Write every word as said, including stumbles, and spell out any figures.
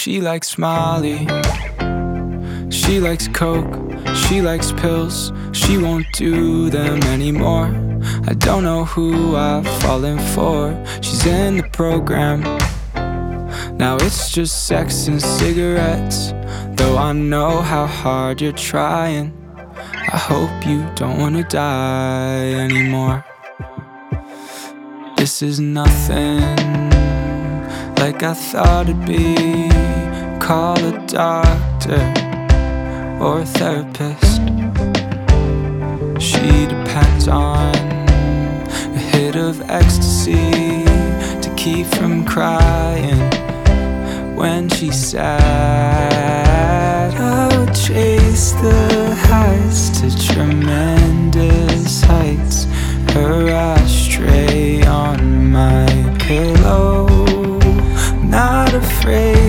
She likes Molly, she likes Coke, she likes pills, she won't do them anymore. I don't know who I've fallen for. She's in the program. Now it's just sex and cigarettes, though I know how hard you're trying. I hope you don't wanna die anymore. This is nothing like I thought it'd be. Call a doctor or a therapist. She depends on a hit of ecstasy to keep from crying when she's sad. I would chase the highs to tremendous heights. Her ashtray on my pillow, not afraid